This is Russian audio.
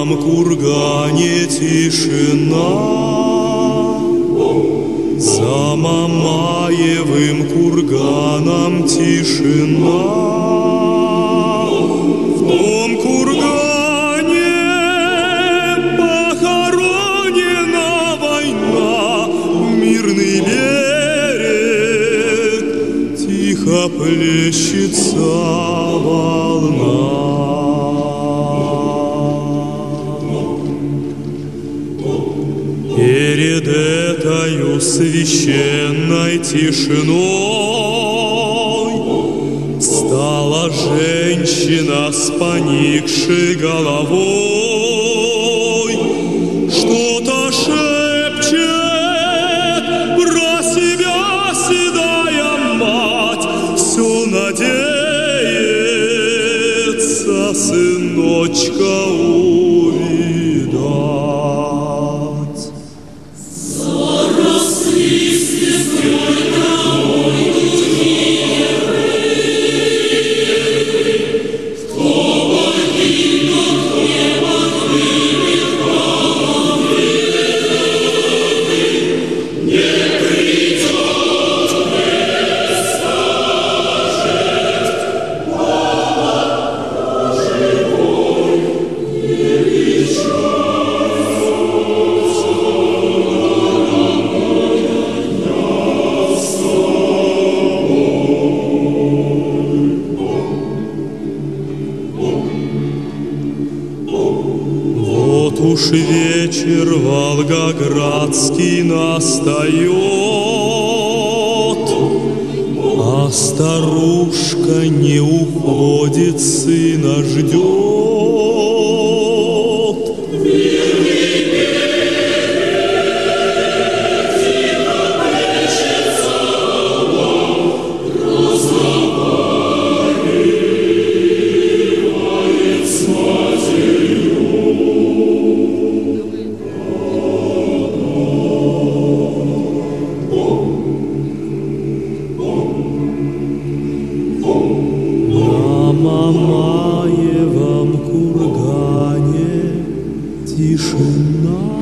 кургане тишина, за Мамаевым курганом тишина. В том кургане похоронена война, в мирный берег тихо плещется волна. Перед этою священной тишиной встала женщина с поникшей головой, что-то шепчет про себя седая мать, все надеется сыночка увидать. Уж вечер волгоградский настает, а старушка не уходит, сына ждет. Мамаевом кургане тишина.